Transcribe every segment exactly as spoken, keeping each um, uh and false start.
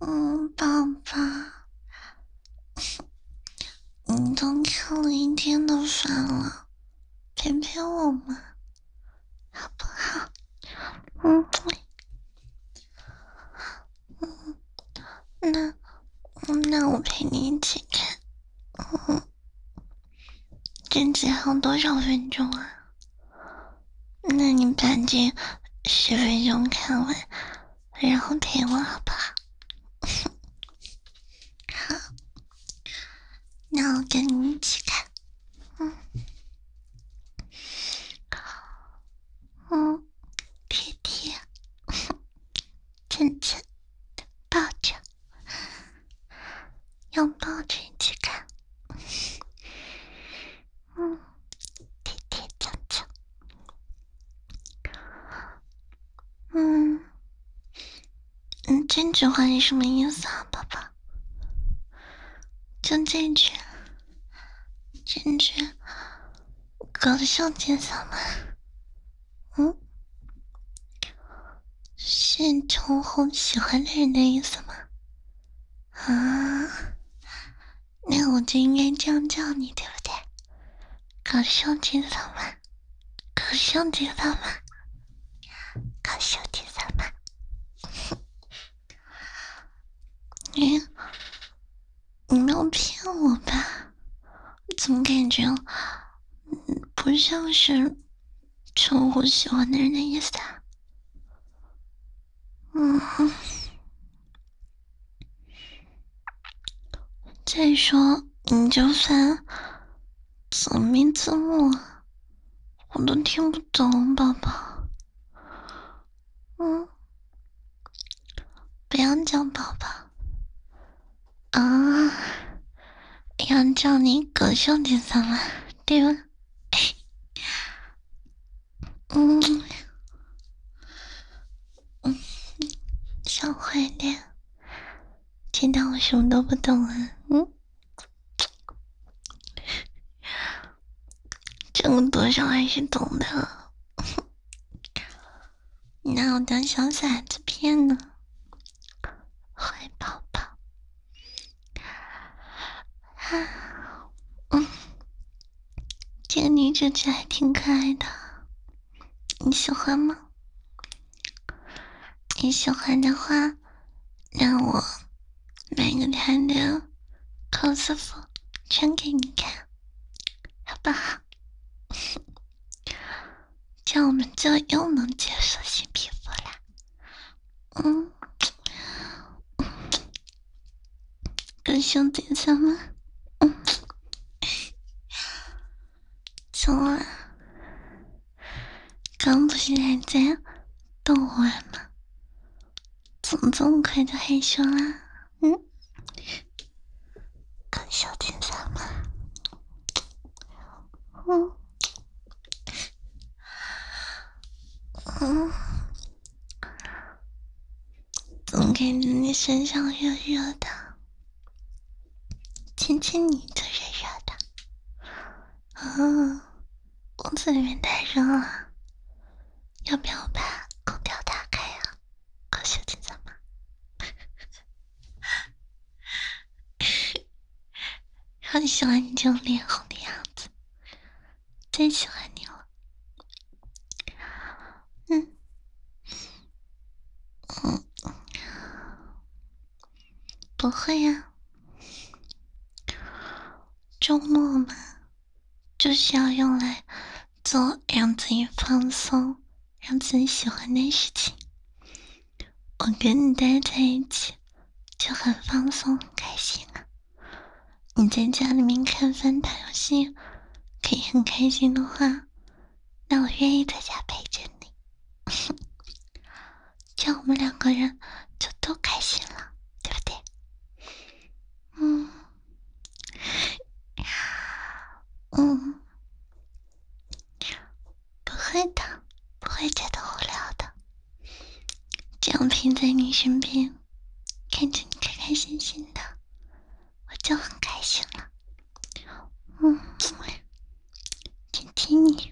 嗯，宝宝，你都看了一天的饭了，陪陪我嘛，好不好？嗯嗯，那那我陪你一起看。嗯，这集还有多少分钟啊？那你把这十分钟看完，然后陪我好不好？好，那我跟你一起看。嗯嗯，贴贴，亲亲，抱着，要抱着一起看。嗯，贴贴讲讲。嗯嗯，这句话是什么意思啊，宝宝？就这句，这句搞笑节奏吗？嗯，是称呼喜欢的人的意思吗？啊，那我就应该这样叫你，对不对？搞笑节奏吗？搞笑节奏吗？搞笑节奏吗？你你没有骗我吧？怎么感觉嗯不像是称呼喜欢的人的意思啊？嗯，再说你就算字没字幕，我都听不懂，宝宝。嗯，不要叫宝宝啊，要叫你搞笑节奏了，对吧？嗯嗯，小坏蛋，知道我什么都不懂啊？嗯，这个多少还是懂的，哪有当小崽子骗呢？坏宝宝，啊，嗯，这个女主角还挺可爱的，你喜欢吗？你喜欢的话，让我买个她的 cos 服穿给你看，好不好？这样我们就又能接受新皮肤啦。嗯，跟兄弟咱们，嗯，怎么了？刚不是还在逗我玩吗？怎么这么快就害羞啦？嗯，跟兄弟咱们，嗯嗯，怎么感觉你身上热热的？亲亲你就热热的。啊，屋子里面太热了，要不要把空调打开啊？搞小姐咱们，好喜欢你这种脸红的样子，最喜欢你了。嗯嗯，不会呀、周末嘛，就是要用来做让自己放松、让自己喜欢的事情。我跟你待在一起就很放松、很开心啊。你在家里面看番打游戏可以很开心的话，那我愿意在家陪着你，这样我们两个人就都开心了，对不对？嗯嗯，不会的，不会觉得无聊的。这样陪在你身边，看着你开开心心的，我就很开心了。嗯，亲亲你。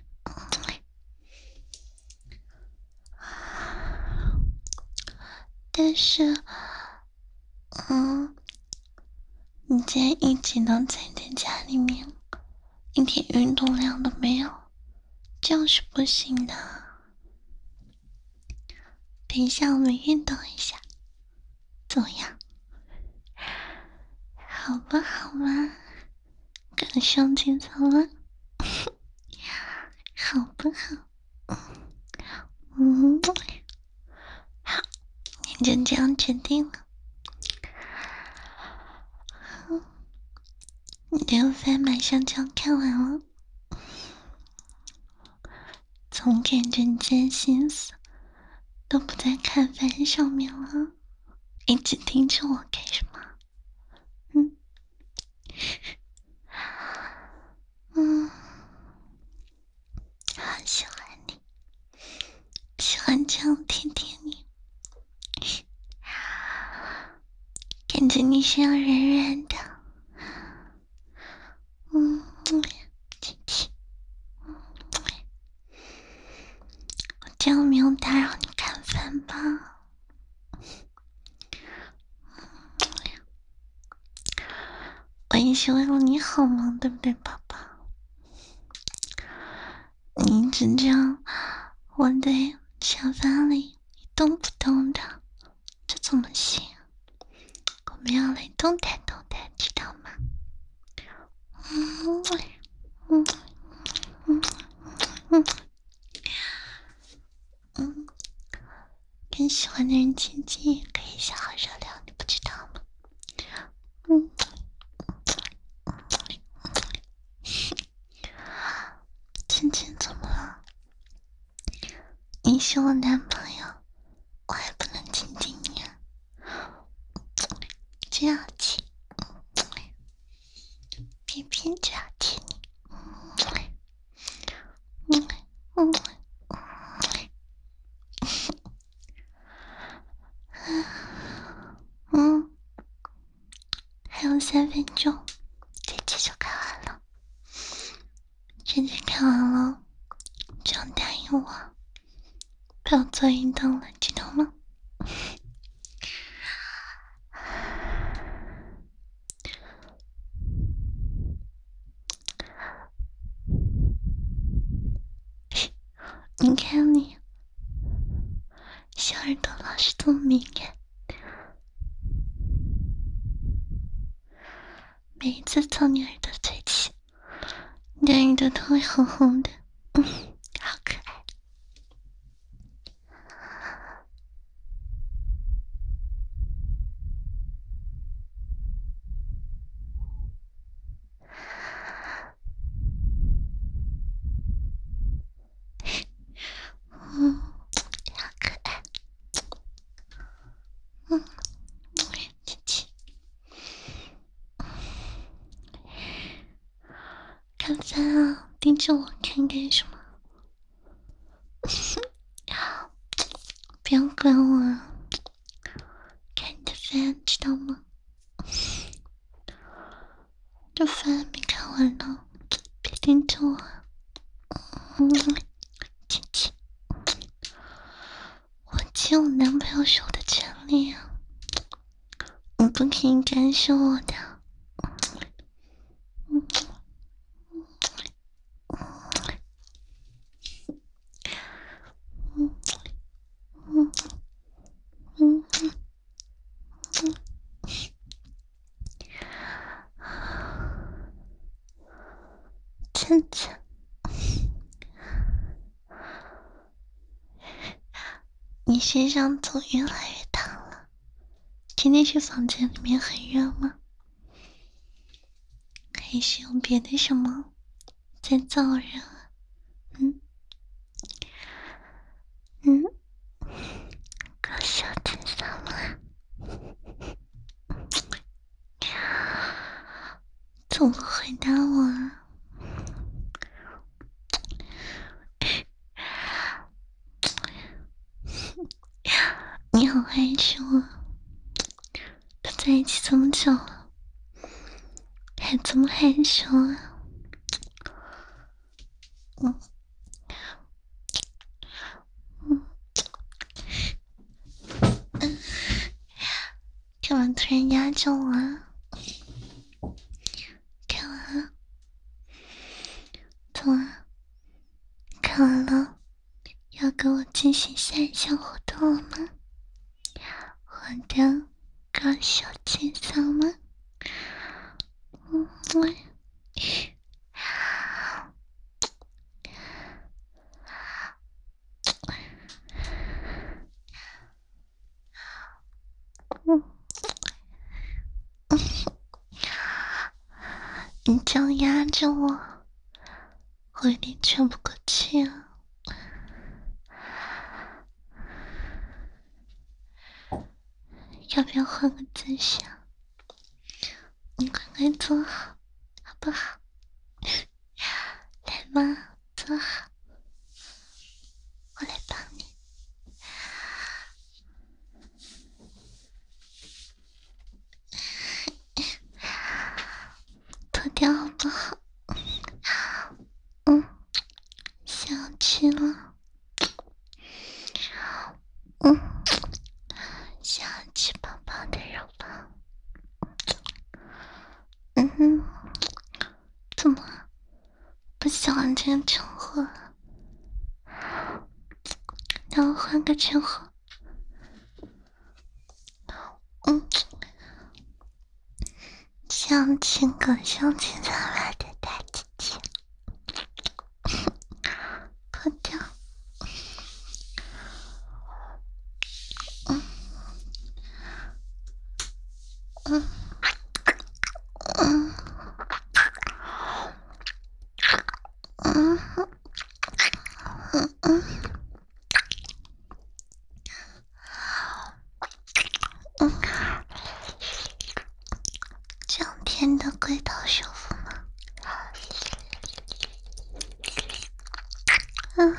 但是嗯，你今天一直都宅在家里面，一点运动量都没有，这样是不行的。等一下我们运动一下，怎么样？好吧，好吧，感受节奏了。好不好？嗯，好，你就这样决定了。你的饭马上就要看完了，总感觉你今天心思都不在看饭上面了，一直盯着我干什么？嗯嗯，好喜欢你，喜欢这样舔舔你，感觉你身上软软的。嗯，亲亲，我这样没有打扰你看饭吧？我也是为了你好嘛，对不对，宝宝？你一直这样窝在沙发里一动不动的，这怎么行？我们要来动弹动弹，知道吗？嗯嗯嗯嗯嗯，跟喜欢的人亲近也可以消耗热量，你不知道吗？嗯。亲亲怎么了？你是我男朋友，我还不能亲近你啊？这样亲，偏偏这样亲你。嗯嗯嗯，还有三分钟，这集就看完了。这集看完了，就要答应我，不要做运动了，知道吗？你看你，小耳朵老是这么敏感，每一次从你耳朵吹起，你的耳朵都会红红的，嗯，好可爱。嗯，好可爱。嗯，亲亲。看饭啊，盯着我看干什么？不要管我啊，看你的饭，知道吗？这饭还没看完呢，别盯着我。嗯，亲亲。我亲我男朋友是我的权利啊，你不可以干涉我的。嗯嗯嗯嗯嗯嗯，亲亲。你身上总越来越烫了，今天去房间里面很热吗？还是有别的什么在燥热？嗯嗯，搞笑天上了，怎么回答我啊？你好害羞啊！都在一起这么久了，还这么害羞啊？嗯嗯嗯， 什么突然压着我啊？看完了，怎么？看完了，要跟我进行下一项活动了吗？我的高手介绍吗？嗯，我。嗯，你这样压着我，我有点喘不过气啊。要不要换个姿势？你快快坐好，好不好？来吧，坐好，我来帮你。脱掉好不好？嗯，想要吃了。嗯，想要吃宝宝的肉吧？嗯哼，怎么不喜欢这个称呼？让我换个称呼。嗯，想亲个想亲上来的大姐姐，脱掉。嗯嗯嗯嗯嗯嗯嗯，这样甜的龟头舒服吗？嗯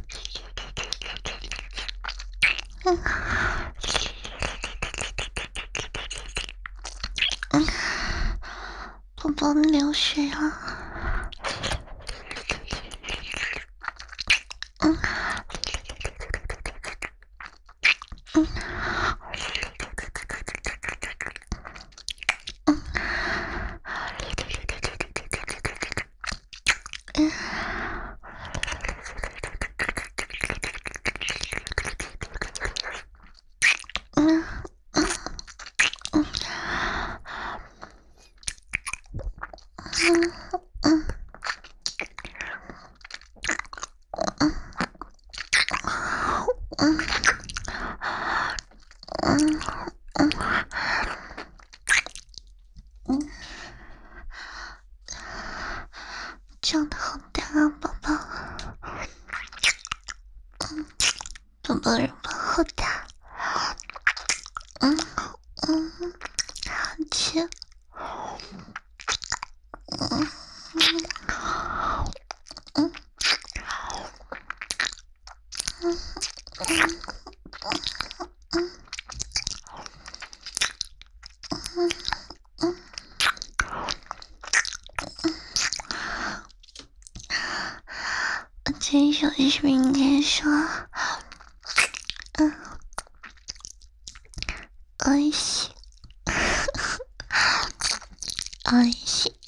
嗯嗯，宝宝流水了。嗯嗯嗯。嗯嗯嗯嗯嗯嗯嗯嗯，长得好大啊，宝宝。嗯，宝宝肉包好大。嗯嗯，好吃。嗯嗯嗯嗯嗯嗯。我这首是不是应该说，嗯，おいしい，おいしい，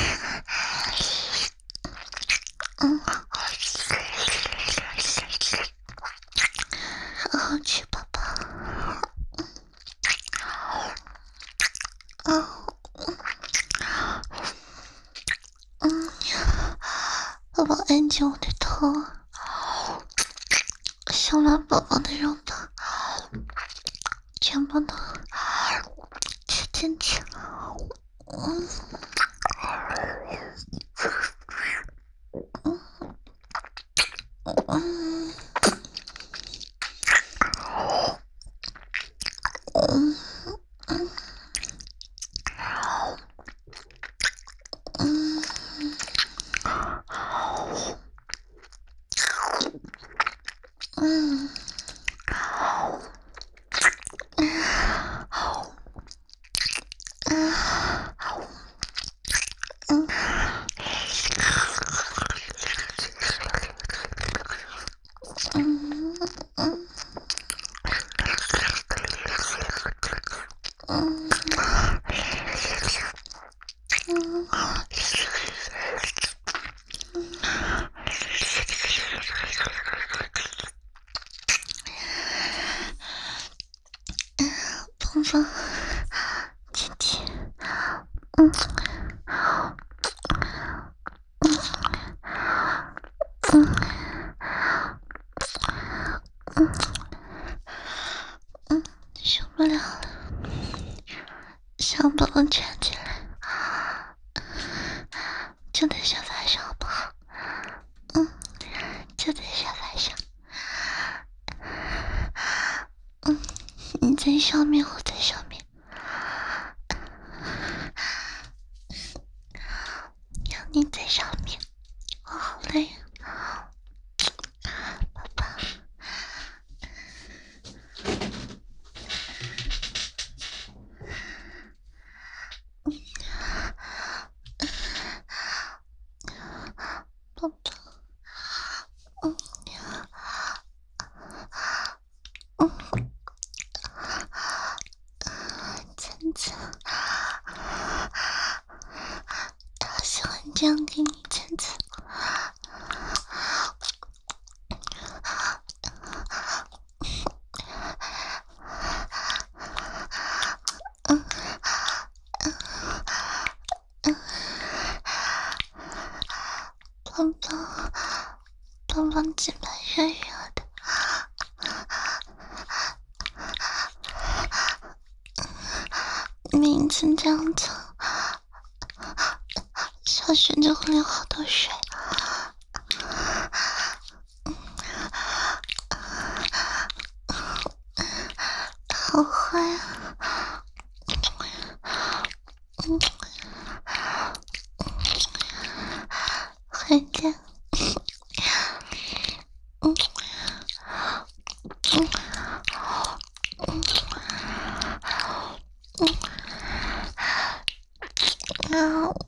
嗯，好好吃，宝宝。嗯嗯，宝宝按着我的头，想把宝宝的肉包全部都吃进去。嗯嗯嗯嗯嗯嗯嗯。 嗯嗯芳芳，姐姐，嗯嗯嗯嗯嗯，受不了了，想把我圈起来，就在沙发上好不好？嗯，就在沙发上。嗯，你在上面，我在上面。让你在上面，我好累啊，宝宝。宝宝，嗯嗯，芊芊，好喜欢这样给你，芊芊。嗯嗯，宝宝，宝宝嘴巴热热的。每次这样子，小轩就会流好多水。好坏啊！嗯，快点！嗯嗯嗯嗯啊！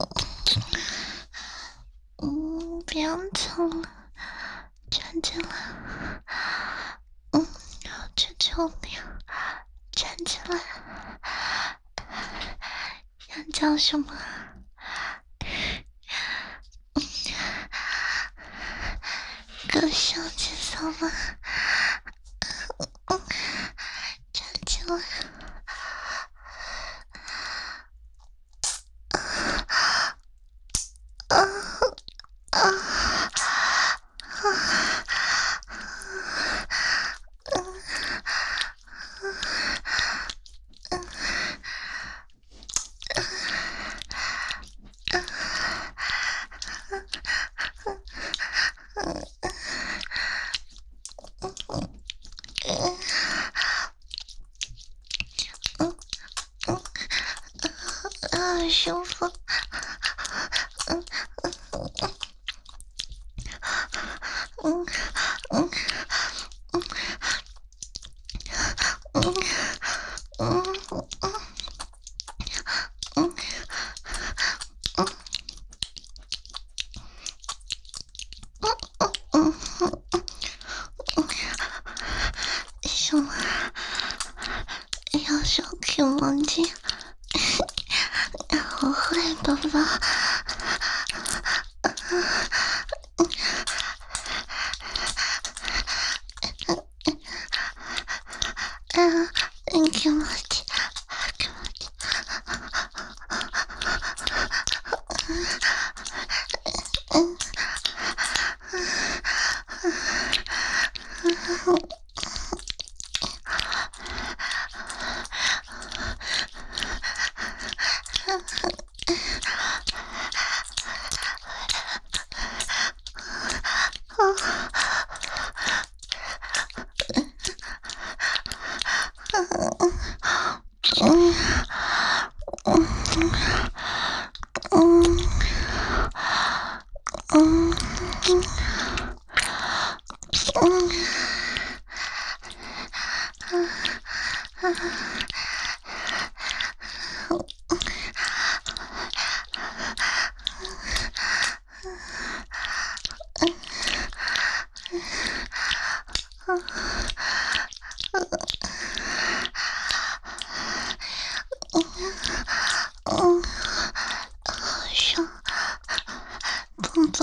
嗯，不要蹭了，站起来。嗯，求求你，站起来。要叫什么？哥小姐嫂吗？嗯，站起来。啊啊啊！啊，舒服。嗯嗯嗯嗯嗯嗯嗯嗯嗯嗯，什么？要手 Q 梦境？好坏宝宝。嗯，你给我听，给我听。嗯嗯嗯嗯嗯嗯。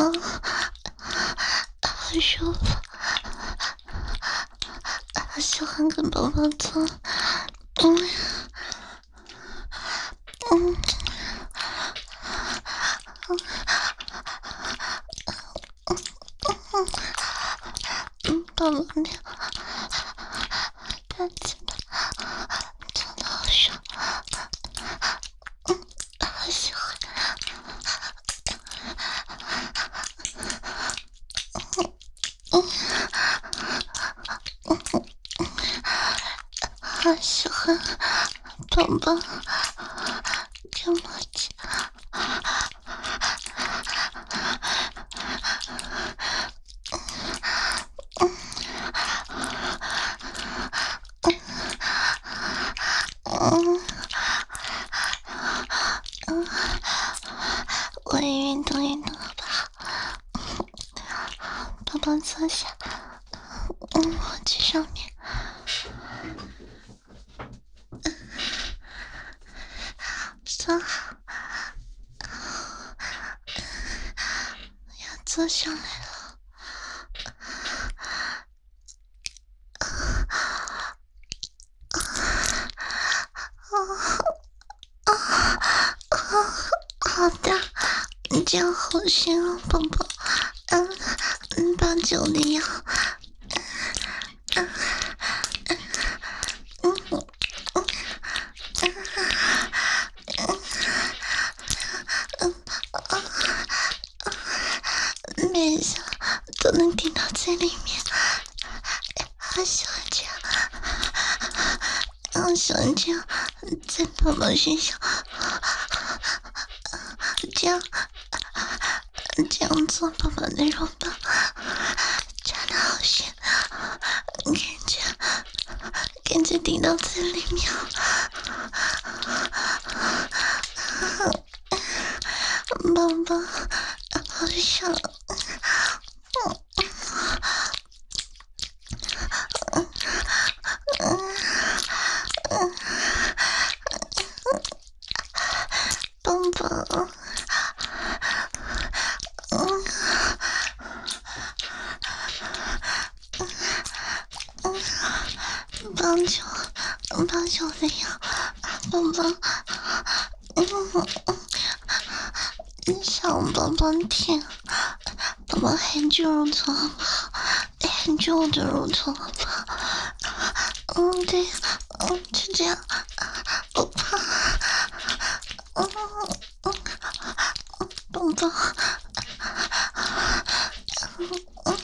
好舒服，好喜欢跟宝宝做，嗯嗯嗯，宝宝你大鸡巴做的好爽，嗯，好喜欢。好喜欢宝宝这么紧，嗯嗯，我也运动运动好不好？宝宝坐下，嗯，我去上面。坐好，要坐上来了。好的，你这样好香啊，宝宝。嗯嗯，把酒里要。嗯嗯嗯嗯嗯嗯，每一下都能听到在里面，好喜欢这样，好喜欢这样，在宝宝身上，这样这样做宝宝的肉棒，扎的好深，感觉感觉顶到嘴里面。宝宝，好爽！宝宝，棒球，棒球的呀，宝宝，嗯。想宝宝舔，宝宝含住乳头好不好？含住我的乳头好不好？嗯，对，嗯，就这样，不怕。嗯嗯嗯，宝宝，嗯嗯，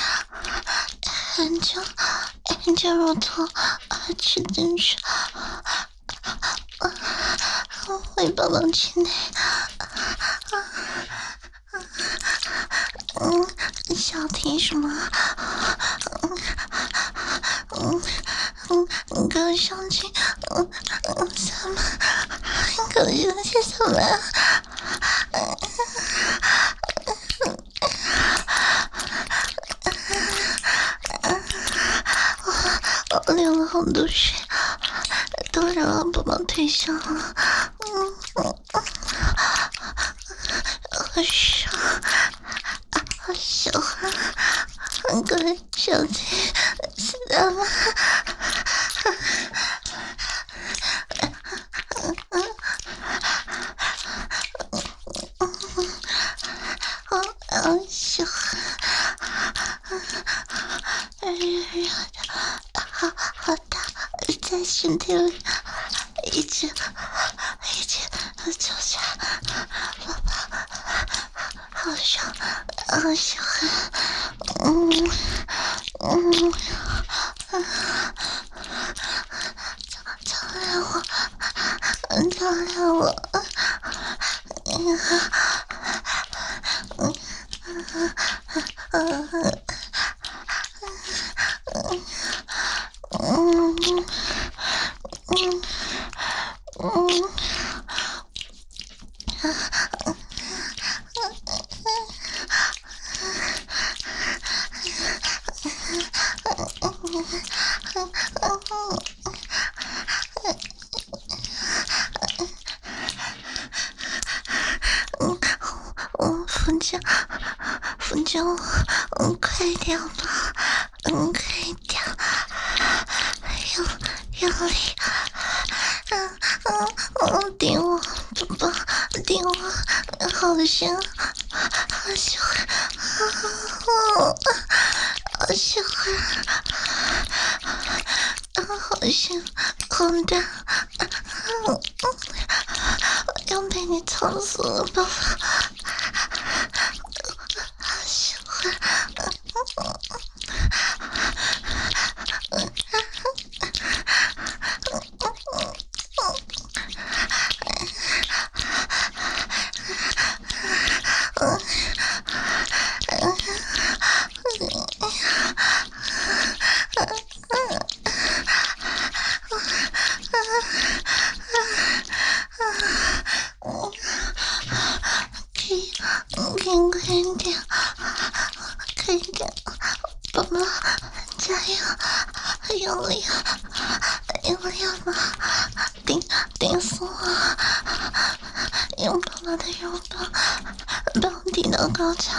含住含住乳头，吃进去，回宝宝体内。嗯，想听什么？嗯嗯嗯，你给我上去！嗯嗯，什么？你给我上去什么？嗯我我流了好多水，都让我宝宝腿上了。嗯嗯嗯，好爽！好喜欢，很个人小姐，知道吗？我好喜欢，哎呀，好好大，在身体里一直一直抽插，宝宝好爽，好喜欢，嗯嗯，操来我，操来我，嗯嗯嗯嗯。嗯嗯嗯，我我房间就嗯快点吧，嗯快点，用用力，嗯嗯嗯顶我，宝宝顶我，好香，好喜欢，好喜欢，啊好香，好大，嗯要被你操死了，宝宝。好喜欢，可以，可以快点，快点，宝宝，加油，用力，用力吧，顶顶死我！用宝宝的拥抱，把我顶到高潮，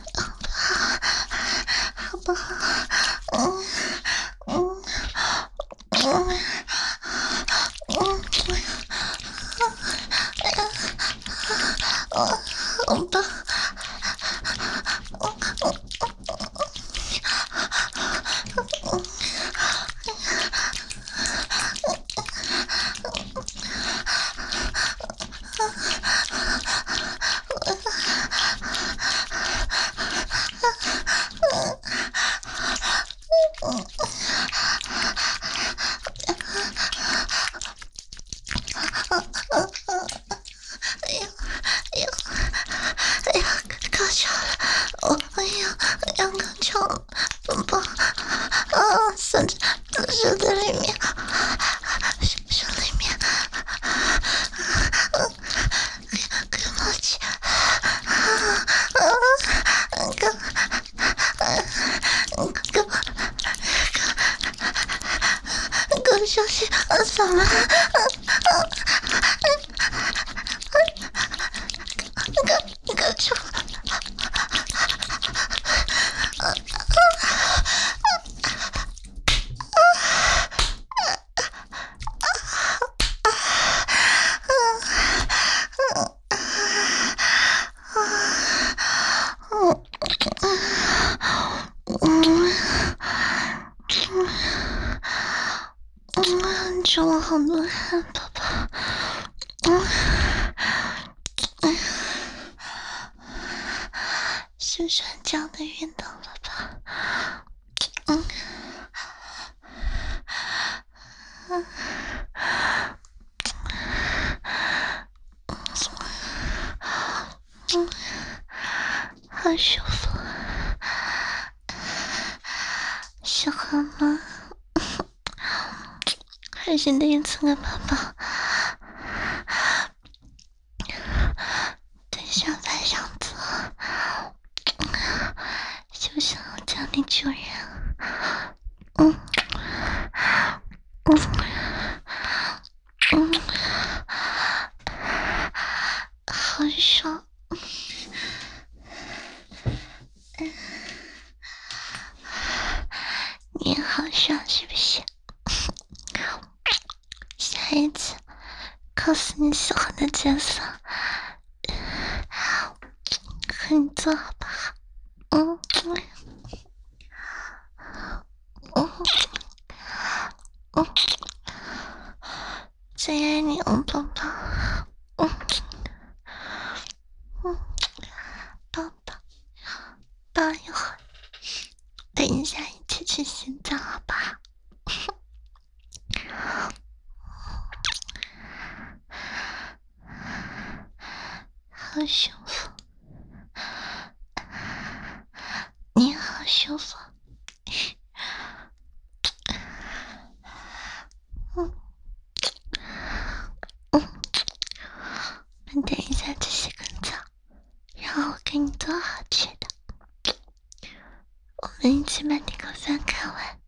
好不好？嗯嗯嗯嗯，好棒！哎呀哎呀哎呀，高潮了！我哎呀，要高潮了，宝宝啊，手手在里面，手手里面，给我去，给给给我休息，怎么？高高潮！嗯，出了好多汗，宝宝。嗯，是不是很讲的晕倒了吧？嗯，嗯，嗯，好舒服，喜欢吗？还是第一次跟宝宝？等一下再上车，就想要叫你主人。嗯嗯嗯，好爽。你好爽是不是？下一次告诉你喜欢的角色，和你做好不好？嗯嗯嗯，最爱你哦，宝宝。嗯嗯，抱抱，抱一会儿，等一下一起去洗澡好不好？好舒服，你好舒服。嗯嗯，那等一下去洗个澡，然后我给你做好吃的，我们一起把这个饭看完。